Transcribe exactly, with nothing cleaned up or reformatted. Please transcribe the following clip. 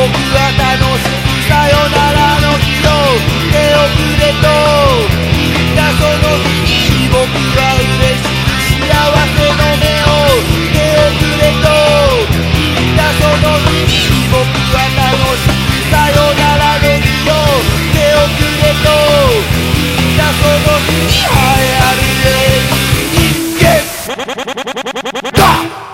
は楽しみさよならの日を手遅れと言ったその日に僕は嬉しく幸せの目を手遅れと言ったその日に僕は楽しみさよならの日を手遅れと言ったその日に栄えある人間だ